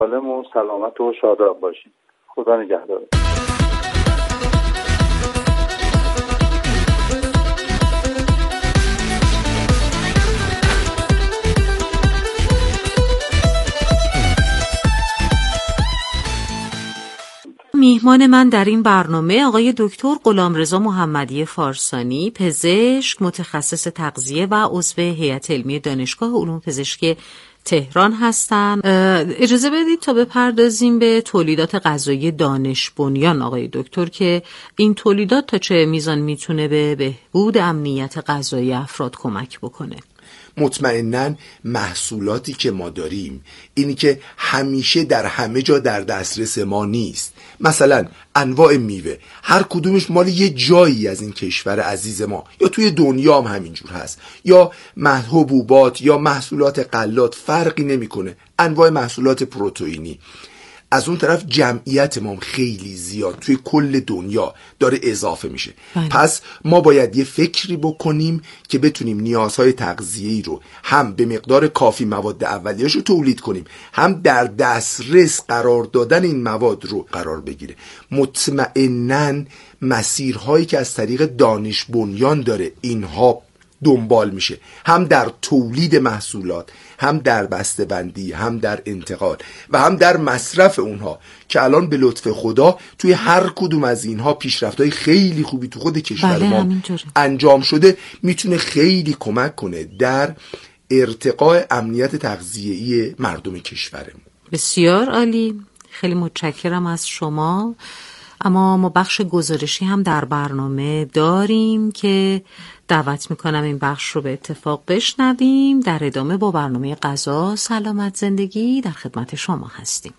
سالم و سلامت و شاداب باشین. خدا نگهدار. میهمان من در این برنامه آقای دکتر غلامرضا محمدی فارسانی، پزشک، متخصص تغذیه و عضو هیئت علمی دانشگاه علوم پزشکی تهران هستند. اجازه بدید تا بپردازیم به تولیدات غذایی دانش بنیان آقای دکتر که این تولیدات تا چه میزان میتونه به بهبود امنیت غذایی افراد کمک بکنه. مطمئناً محصولاتی که ما داریم اینی که همیشه در همه جا در دسترس ما نیست. مثلا انواع میوه هر کدومش مال یه جایی از این کشور عزیز ما یا توی دنیا هم همینجور هست، یا حبوبات یا محصولات غلات فرقی نمیکنه، انواع محصولات پروتئینی. از اون طرف جمعیت ما خیلی زیاد توی کل دنیا داره اضافه میشه. پس ما باید یه فکری بکنیم که بتونیم نیازهای تغذیه‌ای رو هم به مقدار کافی مواد اولیه‌اش رو تولید کنیم، هم در دسترس قرار دادن این مواد رو قرار بگیره. مطمئناً مسیرهایی که از طریق دانش بنیان داره اینها دنبال میشه، هم در تولید محصولات، هم در بسته‌بندی، هم در انتقال و هم در مصرف اونها، که الان به لطف خدا توی هر کدوم از اینها پیشرفت‌های خیلی خوبی تو خود کشور ما انجام شده، میتونه خیلی کمک کنه در ارتقاء امنیت تغذیه‌ای مردم کشورمون. بسیار عالی، خیلی متشکرم از شما. اما ما بخش گزارشی هم در برنامه داریم که دعوت میکنم این بخش رو به اتفاق بشنویم. در ادامه با برنامه غذا سلامت زندگی در خدمت شما هستیم.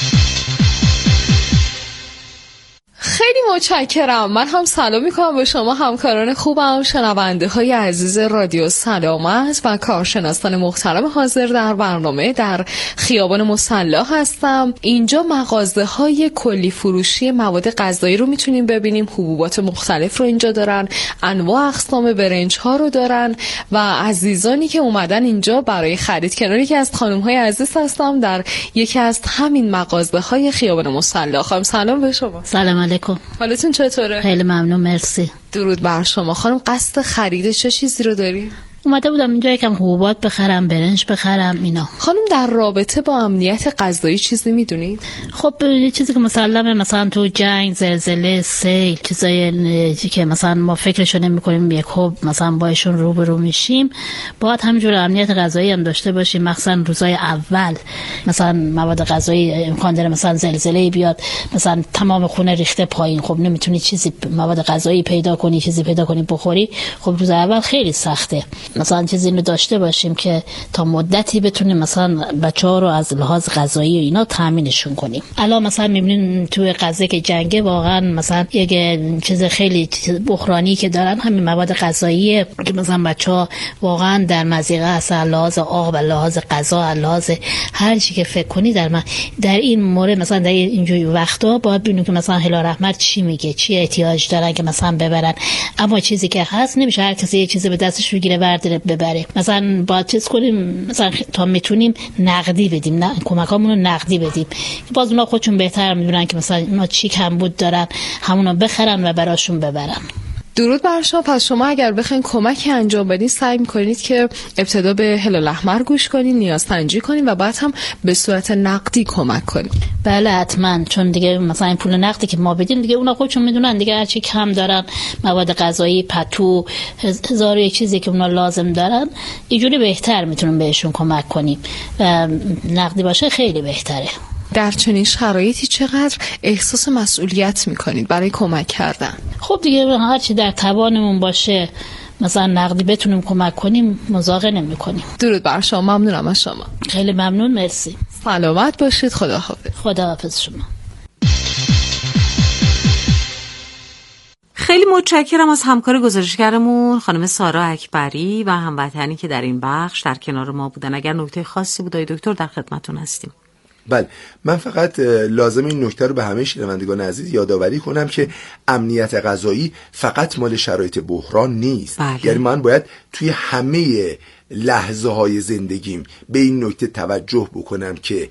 خیلی متشکرم. من هم سلام میکنم به شما همکاران خوبم، شنونده های عزیز رادیو سلامت و کارشناسان محترم حاضر در برنامه. در خیابان مسلح هستم. اینجا مغازه های کلی فروشی مواد غذایی رو میتونیم ببینیم. حبوبات مختلف رو اینجا دارن، انواع اقسام برنج ها رو دارن و عزیزانی که اومدن اینجا برای خرید. کنار یکی از خانم های عزیز هستم در یکی از همین مغازه های خیابان مسلح. خانم سلام به شما. سلام علیکم. حالتون چطوره؟ خیلی ممنون، مرسی. درود بر شما. خانم قصد خرید چه چیزی رو داری؟ اومده بودم اینجا یکم حبوبات بخرم، برنج بخرم اینا. خانم در رابطه با امنیت غذایی چیزی میدونید؟ خب یه چیزی که مسلمه، مثلا تو جنگ، زلزله، سیل، چیزایی که مثلا ما فکرشو نمی‌کنیم یکو مثلا باشون روبرو میشیم، باید همینجور امنیت غذایی هم داشته باشیم. مثلا روزای اول مثلا مواد غذایی امکان داره مثلا زلزله بیاد، مثلا تمام خونه ریخته پایین، خب نمیتونی چیزی مواد غذایی پیدا کنی، چیزی پیدا کنی بخوری. خب روز اول خیلی سخته. مثلا چیزی اینو داشته باشیم که تا مدتی بتونیم مثلا بچه‌ها رو از لحاظ غذایی و اینا تامینشون کنیم. الان مثلا می‌بینیم توی غزه که جنگه، واقعا مثلا یک چیز خیلی بحرانی که دارن همین مواد غذایی که مثلا بچه‌ها واقعا در مضیقه هستن، لحاظ آب، لحاظ غذا، لحاظ هر چی که فکر کنی. در این مورد مثلا در اینجوری وقتا باید ببینیم که مثلا هلال احمر چی میگه، چی احتیاج دارن که مثلا ببرن. اما چیزی که هست نمیشه هر کسی یه چیزی به دستش بگیره ببره. مثلا باید چیز کنیم، مثلا تا میتونیم نقدی بدیم، کمکامون رو نقدی بدیم. باز اونا خودشون بهتر میدونن که مثلا اونا چی کمبود دارن، همونو بخرن و براشون ببرن. درود بر شما. پس شما اگر بخواید کمکی انجام بدین سعی می‌کنید که ابتدا به هلال احمر گوش کنین، نیازسنجی کنین و بعد هم به صورت نقدی کمک کنین. بله حتما، چون دیگه مثلا این پول نقدی که ما بدیم دیگه اونا خودشون میدونن دیگه هرچی کم دارن، مواد غذایی، پتو، هزار یک چیزی که اونا لازم دارن، اینجوری بهتر میتونیم بهشون کمک کنیم و نقدی باشه خیلی بهتره. در چنین شرایطی چقدر احساس مسئولیت میکنید برای کمک کردن؟ خب دیگه هرچی در توانمون باشه مثلا نقدی بتونیم کمک کنیم، مزاحم نمی‌کنیم. درود بر شما. ممنونم از شما. خیلی ممنون، مرسی. سلامت باشید. خداحافظ. خداحافظ شما. خیلی متشکرم از همکار گزارشگرمون خانم سارا اکبری و هموطنی که در این بخش در کنار ما بودن. اگر نکته خاصی بود دکتر در خدمتتون هستیم. بله، من فقط لازم این نکته رو به همه شنوندگان عزیز یادآوری کنم که امنیت غذایی فقط مال شرایط بحران نیست. یعنی من باید توی همه لحظه های زندگیم به این نکته توجه بکنم که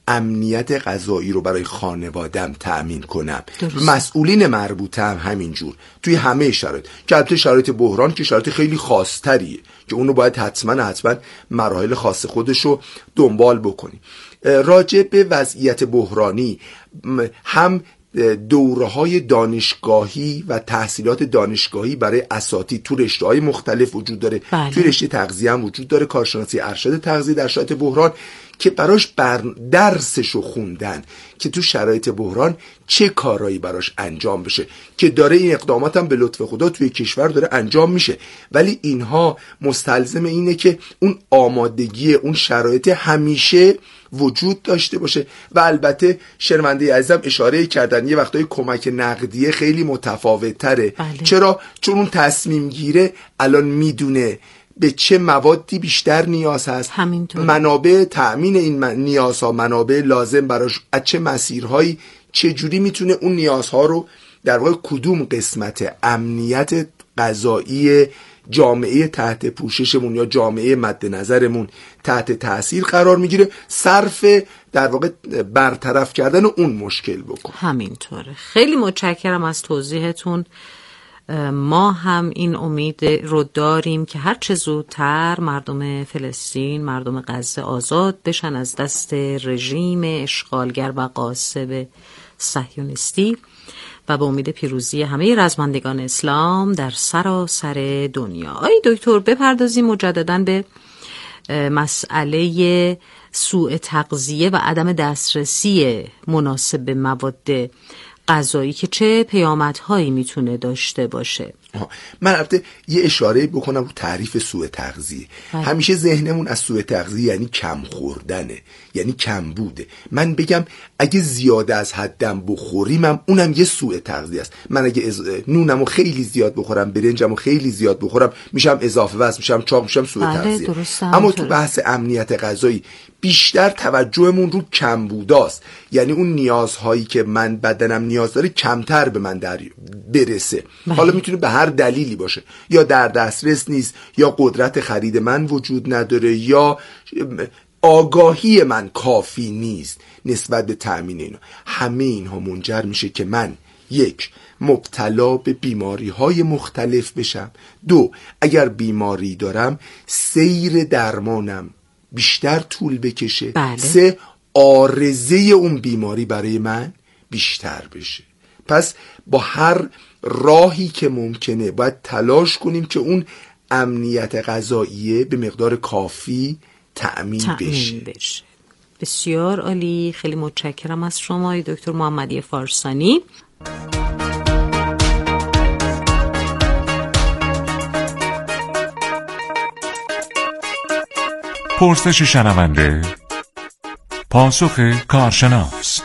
امنیت غذایی رو برای خانوادم تأمین کنم. مسئولین مربوطه هم همینجور توی همه شرایط، که البته شرایط بحران که شرایط خیلی خاص‌تریه که اونو باید حتما مراحل خاص خودش رو دنبال بکنی. راجع به وضعیت بحرانی هم دوره‌های دانشگاهی و تحصیلات دانشگاهی برای اساتید تو رشته‌های مختلف وجود داره. بله. توی رشته تغذیه هم وجود داره، کارشناسی ارشد تغذیه در شرایط بحران، که براش درسشو خوندن که تو شرایط بحران چه کارایی براش انجام بشه، که داره این اقدامات هم به لطف خدا توی کشور داره انجام میشه. ولی اینها مستلزم اینه که اون آمادگی، اون شرایط همیشه وجود داشته باشه. و البته شنونده عزیزم اشاره کردن یه وقتای کمک نقدیه خیلی متفاوت تره. بله. چرا؟ چون اون تصمیم گیره الان میدونه به چه موادی بیشتر نیاز هست، همینطور. منابع تأمین این نیازها، منابع لازم براش از چه مسیرهایی، چه جوری میتونه اون نیازها رو در واقع کدوم قسمت امنیت غذایی جامعه تحت پوششمون یا جامعه مد نظرمون تحت تأثیر قرار میگیره، صرف در واقع برطرف کردن اون مشکل بکن. همینطوره. خیلی متشکرم از توضیحتون. ما هم این امید رو داریم که هر چه زودتر مردم فلسطین، مردم غزه آزاد بشن از دست رژیم اشغالگر و غاصب صهیونیستی و به امید پیروزی همه رزمندگان اسلام در سراسر دنیا. آی دکتر، بپردازیم مجدداً به مسئله سوء تغذیه و عدم دسترسی مناسب به مواد غذایی که چه پیامدهایی میتونه داشته باشه. من البته یه اشاره بکنم رو تعریف سوء تغذیه. همیشه ذهنمون از سوء تغذیه یعنی کم خوردنه، یعنی کم بوده. من بگم اگه زیاده از حدم بخوریم اونم یه سوء تغذیه است. من اگه نونمو خیلی زیاد بخورم، برنجمو خیلی زیاد بخورم، میشم اضافه وزن، میشم چاق، میشم سوء تغذیه. اما تو بحث امنیت غذایی بیشتر توجهمون رو کم بوداست، یعنی اون نیازهایی که من بدنم نیاز داره کمتر به من برسه. حالا میتونه به هر دلیلی باشه، یا در دسترس نیست، یا قدرت خرید من وجود نداره، یا آگاهی من کافی نیست نسبت به تأمین اینا. همه اینها منجر میشه که من یک، مبتلا به بیماری های مختلف بشم. دو، اگر بیماری دارم سیر درمانم بیشتر طول بکشه. بله. سه، عارضه اون بیماری برای من بیشتر بشه. پس با هر راهی که ممکنه باید تلاش کنیم که اون امنیت غذایی به مقدار کافی تأمین بشه. بسیار عالی. خیلی متشکرم از شما دکتر محمدی فارسانی. پرسش شنونده، پاسخ کارشناس.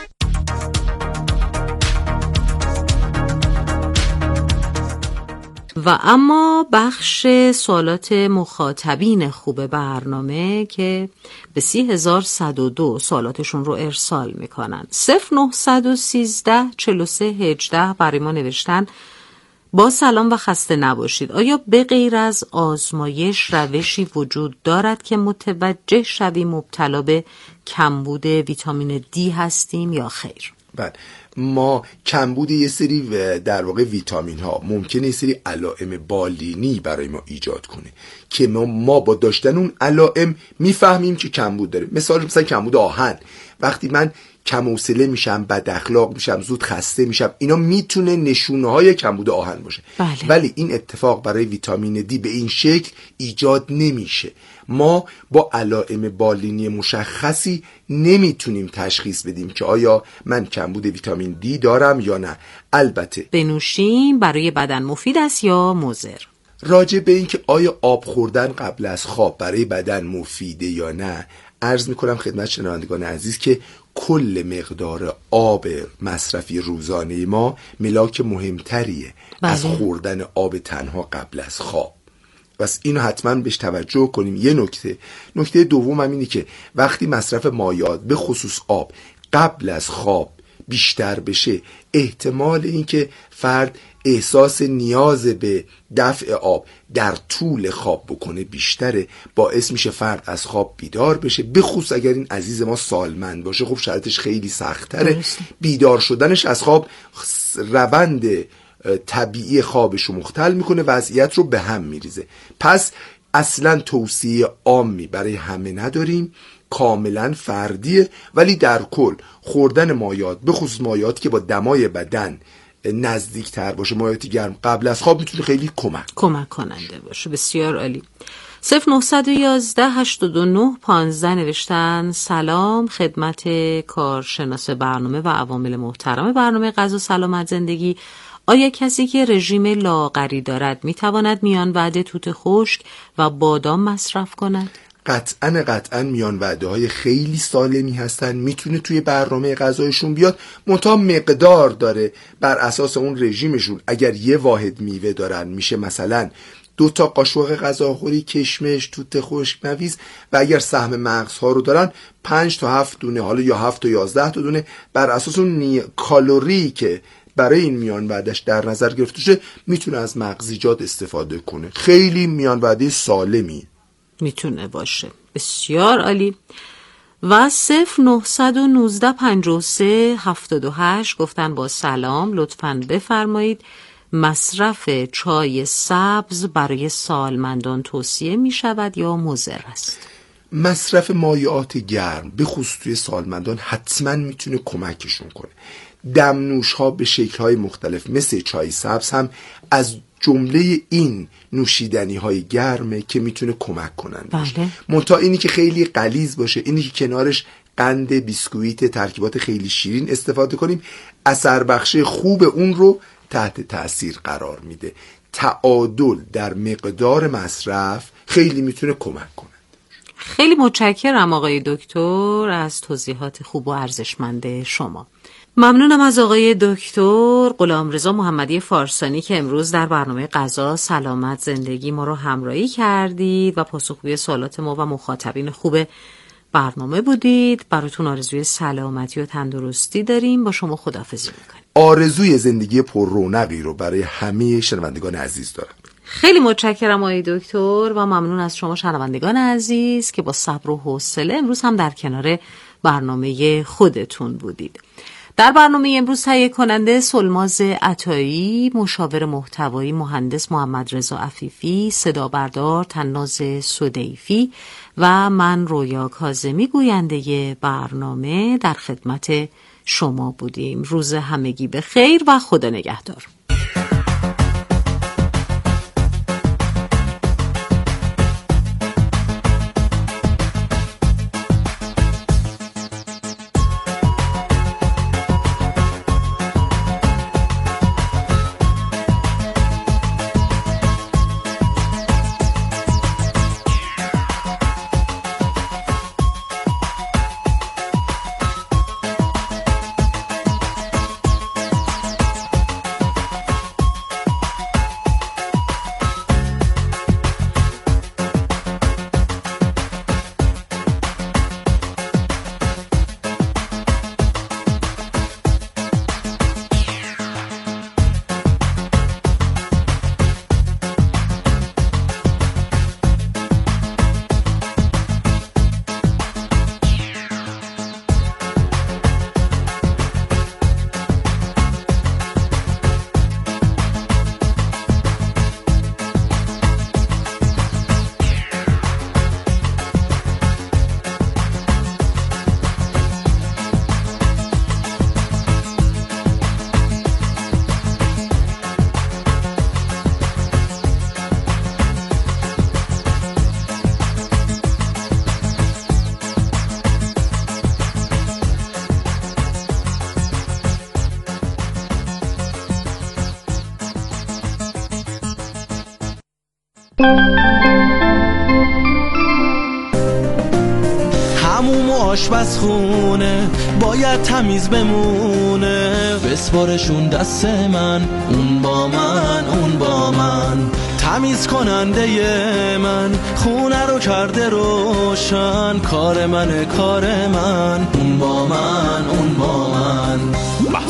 و اما بخش سوالات مخاطبین خوب برنامه که به 30,102 سوالاتشون رو ارسال میکنن. 0913 43 18 برای ما نوشتن: با سلام و خسته نباشید. آیا به غیر از آزمایش روشی وجود دارد که متوجه شویم مبتلا به کمبود ویتامین دی هستیم یا خیر؟ بله، ما کمبود یه سری در واقع ویتامین ها ممکنه یه سری علائم بالینی برای ما ایجاد کنه که ما با داشتن اون علائم میفهمیم که کمبود داره. مثلا کمبود آهن، وقتی من کم حوصله میشم، بد اخلاق میشم، زود خسته میشم، اینا میتونه نشونه های کمبود آهن باشه. بله. ولی این اتفاق برای ویتامین دی به این شکل ایجاد نمیشه. ما با علائم بالینی مشخصی نمیتونیم تشخیص بدیم که آیا من کمبود ویتامین دی دارم یا نه. البته بنوشیم برای بدن مفید است یا مضر. راجع به این که آیا آب خوردن قبل از خواب برای بدن مفیده یا نه، عرض میکنم خدمت شنوندگان عزیز که کل مقدار آب مصرفی روزانه ما ملاک مهمتریه. بله. از خوردن آب تنها قبل از خواب. بس اینو حتما بهش توجه کنیم. یه نکته دوم هم اینه که وقتی مصرف مایعات به خصوص آب قبل از خواب بیشتر بشه، احتمال اینکه فرد احساس نیاز به دفع آب در طول خواب بکنه بیشتره، باعث میشه فرد از خواب بیدار بشه. به خصوص اگر این عزیز ما سالمند باشه، خب شرایطش خیلی سخت‌تره. بیدار شدنش از خواب روند طبیعی خوابش رو مختل میکنه، وضعیت رو به هم میریزه. پس اصلا توصیه عامی برای همه نداریم، کاملا فردیه، ولی در کل خوردن مایعات، به خصوص مایعاتی که با دمای بدن نزدیک تر باشه، مایعات گرم قبل از خواب، میتونه خیلی کمک کننده باشه. بسیار عالی. 0911 89 15 نوشتن سلام خدمت کارشناس برنامه و عوامل محترم برنامه غذا سلامت زندگی. آیا کسی که رژیم لاغری دارد میتواند میان وعده توت خشک و بادام مصرف کند؟ قطعاً میان وعده های خیلی سالمی هستن، میتونه توی برنامه غذایشون بیاد، منتها مقدار داره. بر اساس اون رژیمشون اگر یه واحد میوه دارن میشه مثلا 2 تا قاشق غذاخوری کشمش، توت خشک، مویز، و اگر سهم مغزها رو دارن 5 تا 7 دونه، حالا یا 7 تا 11 تا دونه، بر اساس اون کالری که برای این میان وعدهش در نظر گرفته شده میتونه از مغزیجات استفاده کنه. خیلی میان وعده سالمی میتونه باشه. بسیار عالی. و 0919 53 78 گفتن با سلام لطفاً بفرمایید مصرف چای سبز برای سالمندان توصیه می شود یا مضر است؟ مصرف مایعات گرم به خصوص توی سالمندان حتما میتونه کمکشون کنه. دمنوش ها به شکل های مختلف مثل چای سبز هم از جمله این نوشیدنی های گرمه که میتونه کمک کنند. بله. منتها اینی که خیلی غلیظ باشه، اینی که کنارش قند، بیسکویت، ترکیبات خیلی شیرین استفاده کنیم، اثر بخشی خوب اون رو تحت تأثیر قرار میده. تعادل در مقدار مصرف خیلی میتونه کمک کنه. خیلی متشکرم آقای دکتر از توضیحات خوب و ارزشمند شما. ممنونم از آقای دکتر غلامرضا محمدی فارسانی که امروز در برنامه غذا سلامت زندگی ما رو همراهی کردید و پاسخگوی سوالات ما و مخاطبین خوب برنامه بودید. براتون آرزوی سلامتی و تندرستی داریم. با شما خداحافظی میکنیم. آرزوی زندگی پر رونقی رو برای همه شنوندگان عزیز دارم. خیلی متشکرم آقای دکتر و ممنون از شما شنوندگان عزیز که با صبر و حوصله امروز هم در کنار برنامه خودتون بودید. در برنامه امروز تهیه کننده سلماز عطایی، مشاور محتوایی مهندس محمد رضا عفیفی، صدا بردار طناز سدیفی و من رویا کاظمی گوینده برنامه در خدمت شما بودیم. روز همگی به خیر و خدا نگهدار. هموم و آشپزخونه باید تمیز بمونه، بسپارشون دست من، اون با من، اون با من. تمیز کننده من خونه رو کرده روشن، کار منه کار من، اون با من، اون با من.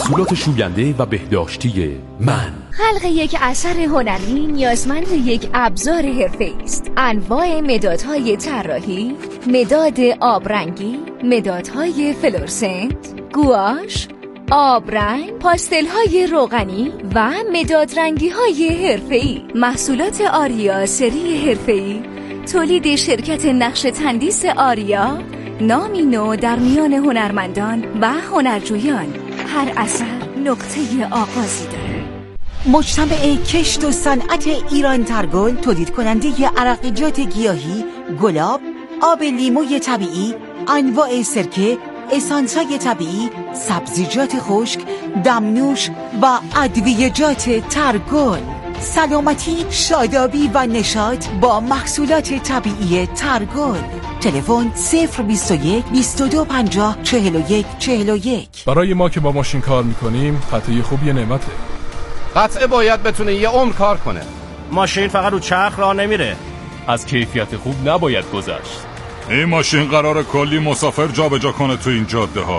محصولات شوینده و بهداشتی من. خلق یک اثر هنری نیازمند یک ابزار حرفه‌ای است. انواع مدادهای طراحی، مداد آبرنگی، مدادهای فلورسنت، گواش، آبرنگ، پاستل‌های روغنی و مداد رنگی‌های حرفه‌ای. محصولات آریا سری حرفه‌ای تولید شرکت نقش تندیس آریا، نامی نو در میان هنرمندان و هنرجویان. هر اثر نقطه آغازی داره. مجتمع کشت و صنعت ایران ترگل تولید کننده عرقیات گیاهی، گلاب، آب لیموی طبیعی، انواع سرکه، اسانس‌های طبیعی، سبزیجات خشک، دمنوش و ادویه‌جات ترگل. سلامتی، شادابی و نشاط با محصولات طبیعی ترگل. تلفن 021 22 50 41 41. برای ما که با ماشین کار میکنیم قطعه خوب یه نعمته. قطعه باید بتونه یه عمر کار کنه. ماشین فقط رو چرخ راه نمیره. از کیفیت خوب نباید گذشت. این ماشین قراره کلی مسافر جابجا کنه تو این جاده ها.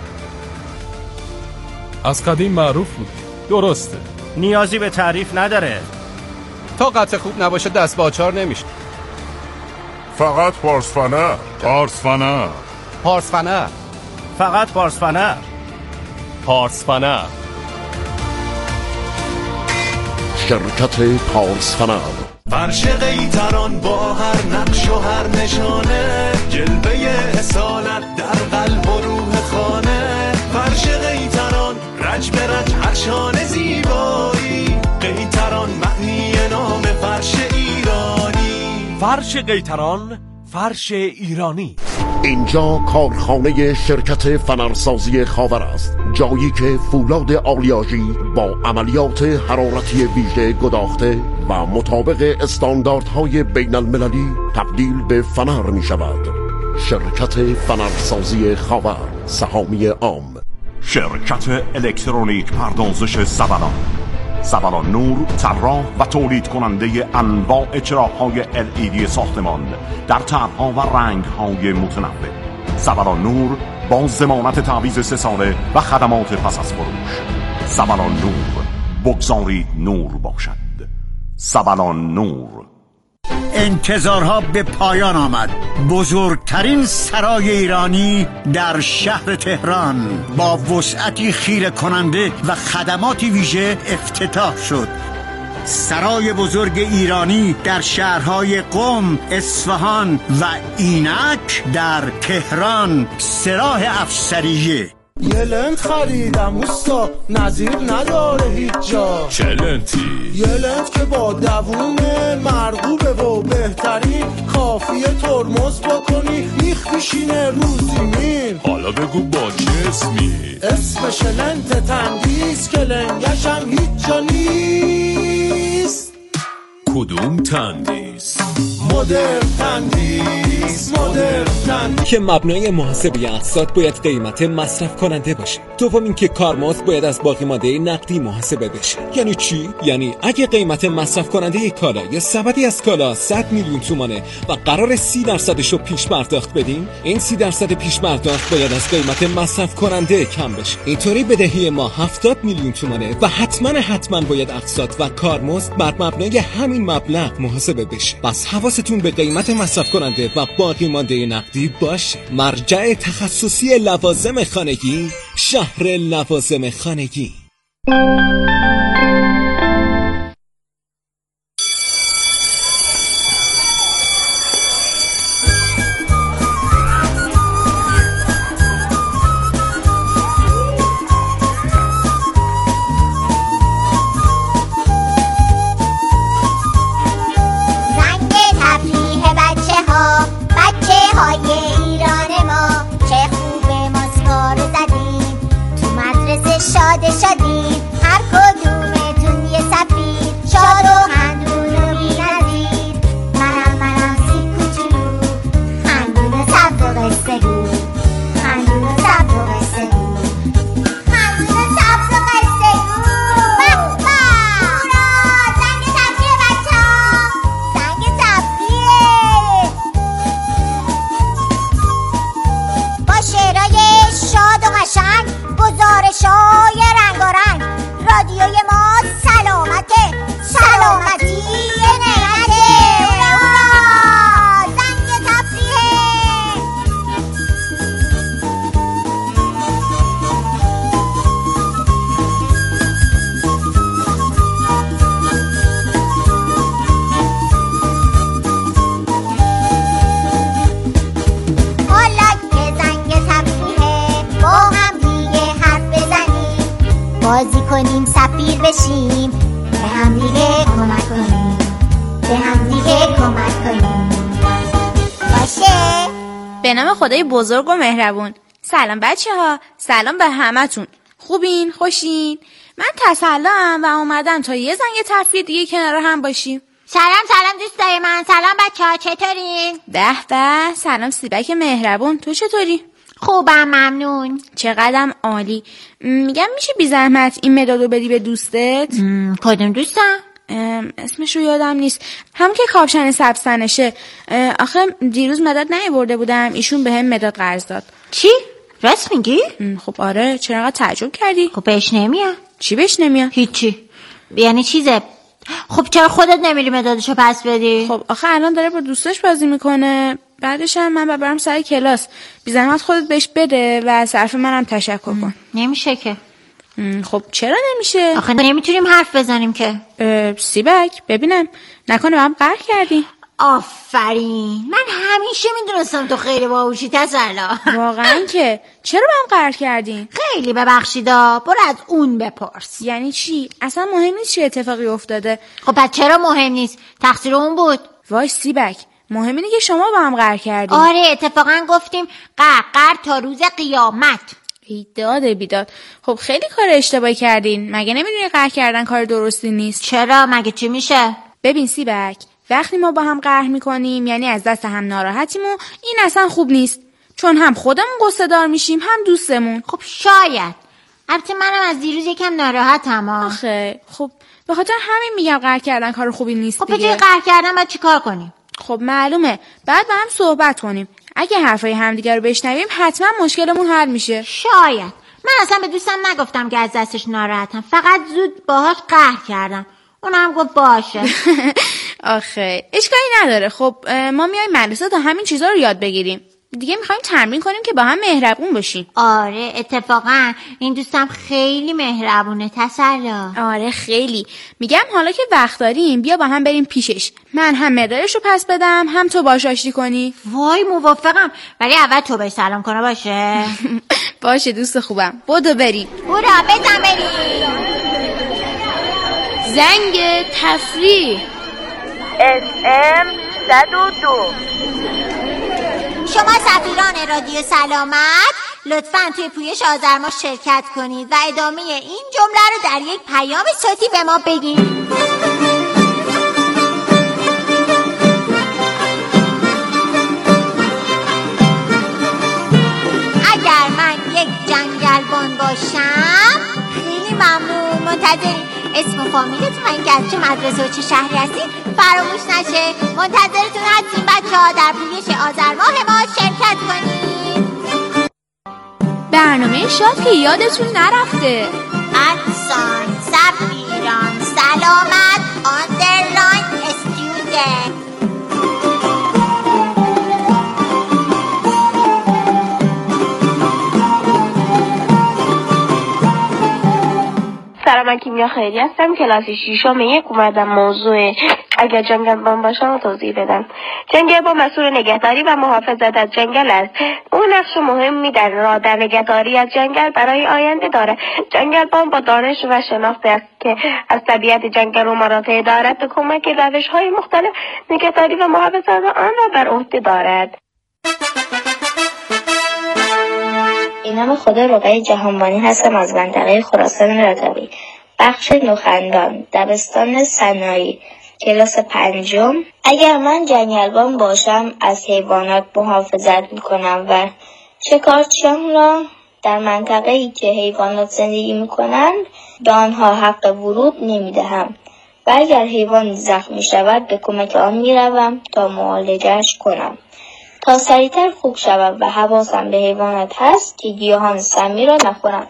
از قدیم معروف بود. درسته، نیازی به تعریف نداره. تا قطعه خوب نباشه دست به آچار نمیشه. فقط پارسفنر. پارسفنر. پارسفنر. فقط پارسفنر. پارسفنر. شرکت پارسفنر. فرش قیتران با هر نقش و هر نشانه، جلوه اصالت در قلب و روح خانه. فرش قیتران رج به رج هر شانه زیبایی، قیتران معنی نام فرش ایرانی. فرش قیتران، فرش ایرانی. اینجا کارخانه شرکت فنرسازی خاور است، جایی که فولاد آلیاژی با عملیات حرارتی ویژه گداخته و مطابق استانداردهای بین المللی تبدیل به فنر می شود. شرکت فنرسازی خاور، سهامی عام. شرکت الکترونیک پردازش زبلان. زبلان نور، طراح و تولید کننده انواع چراغ‌های LED ساختمان در طرح‌ها و رنگ‌های متنوع. زبلان نور با ضمانت تعویض 3 ساله و خدمات پس از فروش. زبلان نور، بگذارید نور باشد. زبلان نور. انتظارها به پایان آمد. بزرگترین سرای ایرانی در شهر تهران با وسعتی خیره کننده و خدماتی ویژه افتتاح شد. سرای بزرگ ایرانی در شهرهای قم، اصفهان و اینک در تهران، سراح افسریه. یه لنت خریدم اوستا، نظیر نداره هیچ جا. چه لنتی؟ یه لنت که با دوومه، مرغوبه و بهترین، کافیه ترمز بکنی میخ میشینه رو زمین. حالا بگو با چه اسمی؟ اسمش لنت تندیس که لنگش هم هیچ جا نیست. کدوم تندیس؟ مدرن تندیس. مدرن تندیس که مبنای محاسبه اقساط باید قیمت مصرف کننده باشه. دوم اینکه کارمزد باید از باقی مانده نقدی محاسبه بشه. یعنی چی؟ یعنی اگه قیمت مصرف کننده یک کالا یا سبدی از کالا 100 میلیون تومانه و قرار 30% رو پیش پرداخت بدیم، این 30% پیش پرداخت باید از قیمت مصرف کننده کم بشه. اینطوری بدهی ما 70 میلیون تومانه و حتما باید اقساط و کارمزد بر مبنای همین مبلغ محاسبه بشه. پس حواستون به قیمت مصرف کننده و باقی مانده نقدی باشه. مرجع تخصصی لوازم خانگی، شهر لوازم خانگی. شادی هر کدومتون یه سفیر، شاد و خندون و بی‌نظیر. منم سی کوچولو، خندون سبز و قصه گو، خندون سبز و قصه گو، خندون سبز و قصه گو. بابا هورا، زنگ تفریح بچه ها، زنگ تفریح با شعرهای شاد و قشنگ، گزارش‌های بازی کنیم سفیر بشیم به هم دیگه کمک کنیم به هم دیگه کمک کنیم باشه. به نام خدای بزرگ و مهربون. سلام بچه ها، سلام به همتون. خوبین؟ خوشین؟ من تسلم و اومدم تا یه زنگ تفریح دیگه کنار هم باشیم. سلام دوستای من، سلام بچه ها، چطورین؟ به به، سلام سیبک مهربون، تو چطوری؟ خوبم ممنون. چقدرم عالی. میگم میشه بی زحمت این مدادو بدی به دوستت؟ کدوم دوستم؟ اسمش رو یادم نیست، هم که کاپشن سبزتنشه. آخه دیروز مداد نیاورده بودم، ایشون بهم مداد قرض داد. چی؟ راست میگی؟ خب آره، چرا انقدر تعجب کردی؟ خب بهش نمیاد. چی بهش نمیاد؟ هیچی. یعنی چیزه. خب چرا خودت نمیری مدادشو پس بدی؟ خب آخه الان داره با دوستاش بازی میکنه، بعدش هم من برم سر کلاس. بی زحمت خودت بهش بده و از طرف منم تشکر کن. نمیشه که. خب چرا نمیشه؟ آخه نمیتونیم حرف بزنیم که. سیبک ببینم نکنه با هم قهر کردی؟ آفرین، من همیشه میدونستم تو خیلی باهوشی تسلا. واقعا که چرا با هم قهر کردین؟ خیلی ببخشیدا، برو از اون بپرس. یعنی چی؟ اصلا مهم نیست چه اتفاقی افتاده. خب پس چرا مهم نیست؟ تقصیر اون بود. وای سیبک، مهم اینه که شما با هم قهر کردین. آره اتفاقا گفتیم قهر تا روز قیامت. بیداد بیداد. خب خیلی کار اشتباهی کردین. مگه نمیدونی قهر کردن کار درستی نیست؟ چرا؟ مگه چی میشه؟ ببین سیبک، وقتی ما با هم قهر میکنیم یعنی از دست هم ناراحتیم و این اصلا خوب نیست، چون هم خودمون قصه دار میشیم هم دوستمون. خب شاید. البته منم از دیروز یکم ناراحتم. آخه خب به خاطر همین میگم قهر کردن کار خوبی نیست. خب به جای قهر کردن باید چیکار کنیم؟ خب معلومه بعد با هم صحبت کنیم. اگه حرفای همدیگه رو بشنویم حتما مشکلمون حل میشه. شاید. من اصلا به دوستم نگفتم که از دستش ناراحتم، فقط زود باهاش قهر کردم. اونم گفت باشه. آخه اشکالی نداره. خب ما میایم مدرسه تا همین چیزا رو یاد بگیریم. دیگه میخوایم تمرین کنیم که با هم مهربون باشیم. آره اتفاقا این دوستم خیلی مهربونه تسلا. آره خیلی. میگم حالا که وقت داریم بیا با هم بریم پیشش. من هم مدادش رو پس بدم هم تو باهاش آشتی کنی. وای موافقم، ولی اول تو بهش سلام کنه باشه. باشه دوست خوبم، بدو بریم. برو بزن بریم. زنگ تفریح SM 102. شما سفیران رادیو سلامت لطفاً توی پویش آذرما شرکت کنید و ادامه این جمله رو در یک پیام صوتی به ما بگید. اگر من یک جنگلبان باشم، خیلی ممنون، منتظریم اسم و فامیلتون و اینکه از چه مدرسه و چه شهری هستید فراموش نشه. منتظرتون هستیم بچه‌ها در پویش آذرماه ما شرکت کنید. برنامه شاد که یادتون نرفته. ادسان سفیران سلامت آندرلاین استودنت. سلام، من کیمیا خیری هستم، کلاس 6م یک اومدم موضوع اگر جنگلبان باشم رو توضیح بدم. جنگلبان مسئول نگهداری و محافظت از جنگل است. اون نقش مهمی در نگهداری از جنگل برای آینده داره. جنگلبان با دانش و شناخت است که از طبیعت جنگل و مناطق دارد به کمک روش‌های مختلف نگهداری و محافظت آن را بر عهده دارد. اینم خدا رقیه جهانبانی هستم از منطقه خراسان رضوی، بخش نوخندان، دبستان صنایع، کلاس 5. اگر من جنگلبان باشم از حیوانات محافظت میکنم و شکارچیان را در منطقه‌ای که حیوانات زندگی میکنند به آنها حق ورود نمیدهم و اگر حیوان زخمی شود به کمک آن میروم تا معالجه‌اش کنم تا سریعتر خوب شوم و حواسم به حیوانات هست که گیاهان سمی را نخورند.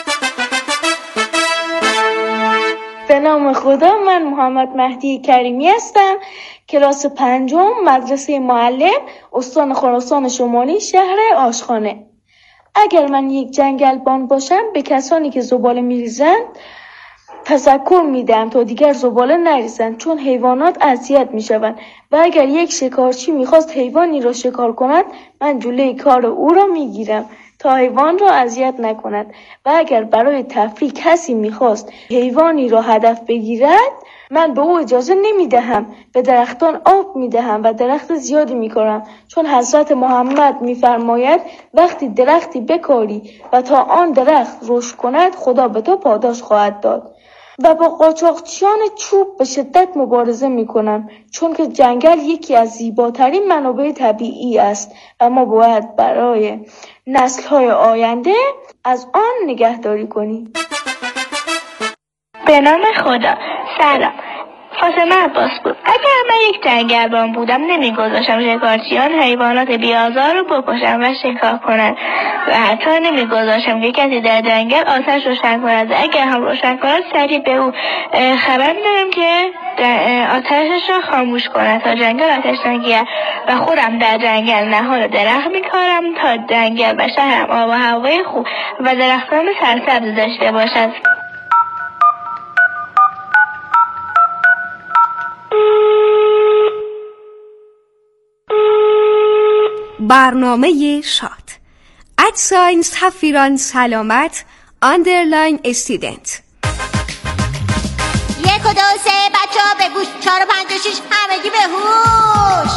به نام خدا، من محمد مهدی کریمی هستم، کلاس 5 مدرسه معلم، استان خراسان شمالی، شهر آشخانه. اگر من یک جنگلبان باشم به کسانی که زباله میریزند تذکر میدم تا دیگر زباله نریزند، چون حیوانات اذیت میشوند و اگر یک شکارچی میخواست حیوانی را شکار کند من جلوی کار او را میگیرم. تا حیوان را اذیت نکند و اگر برای تفریح کسی میخواست حیوانی را هدف بگیرد من به او اجازه نمیدهم. به درختان آب میدهم و درخت زیادی میکارم، چون حضرت محمد میفرماید وقتی درختی بکاری و تا آن درخت رشد کند خدا به تو پاداش خواهد داد. و با قاچاقچیان چوب به شدت مبارزه میکنم، چون که جنگل یکی از زیباترین منابع طبیعی است و ما باید برای نسل‌های آینده از آن نگهداری کنیم. به نام خدا. سلام، فاطمه عباس بود. اگر من یک جنگلبان بودم نمیگذاشتم شکارچیان حیوانات بی‌آزار رو بکشن و شکار کنن و حتی نمیگذاشتم که کسی در جنگل آتش روشن کند. اگر هم روشن کند سریع به او خبر میدارم که آتشش را خاموش کند تا جنگل آتش نگیرد و خودم در جنگل نهال درخت میکارم تا جنگل و شهرم آب و هوای خوب و درختان سرسبز داشته باشد. برنامه شاد @ سفیران سلامت _ استودنت. 1 و 2 و 3 بچه‌ها به گوش، 4 و 5 و 6 همگی به هوش.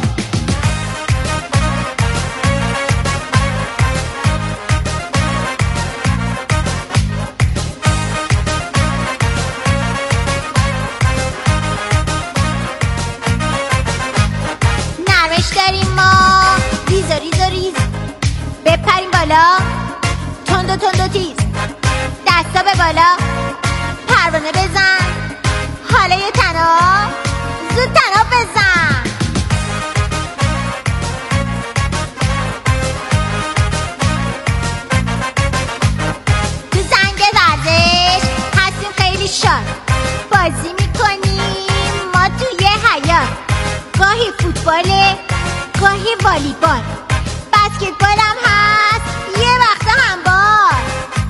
نرمش داریم ما ریز و ریز و ریز، بپریم بالا تند و تند و تیز، دستا به بالا پروانه بزن، حالا یه تناب زود تناب بزن. تو زنگ ورزش هستیم خیلی شاد، بازی میکنیم ما توی حیاط، گاهی فوتباله گاهی والیبال، بسکتبال هم هست یه وقتا هندبال.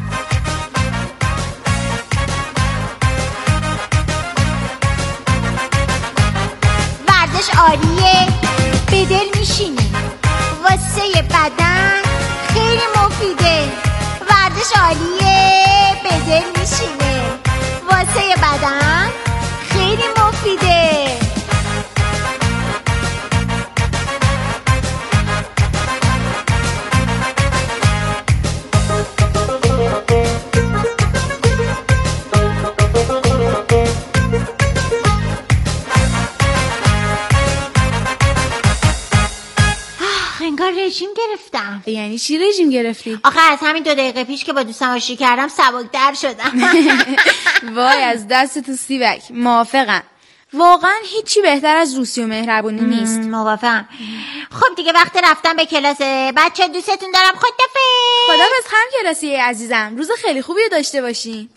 ورزش عالیه به دل میشینه، واسه بدن خیلی مفیده. ورزش عالیه به دل میشینه، واسه بدن خیلی مفیده. انگار رژیم گرفتم. یعنی چی رژیم گرفتی؟ آخه از همین 2 دقیقه پیش که با دوستم آشتی کردم سبک‌تر شدم. وای از دست تو سیبک. موافقم، واقعا هیچی بهتر از دوستی و مهربونی نیست. موافقم. خب دیگه وقت رفتن به کلاس. بچه دوستتون دارم. خدافظ خانم کلاسی عزیزم، روز خیلی خوبی داشته باشین.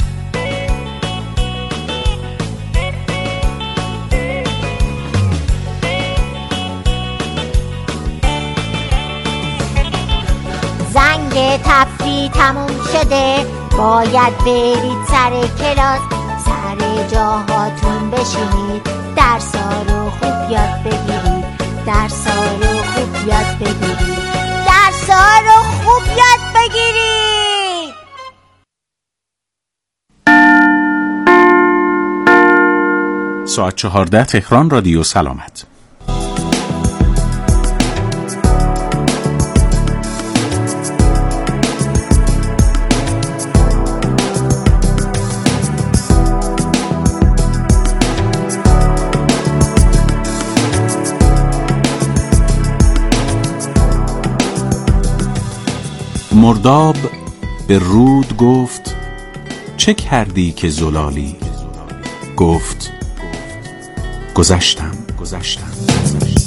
زنگ تفریح تموم شده، باید برید سر کلاس. سر جاهاتون بشینید، درسا رو خوب یاد بگیرید، درسا رو خوب یاد بگیرید، درسا رو خوب یاد بگیرید. ساعت 14 تهران، رادیو سلامت. مرداب به رود گفت چه کردی که زلالی؟ گفت گذشتم.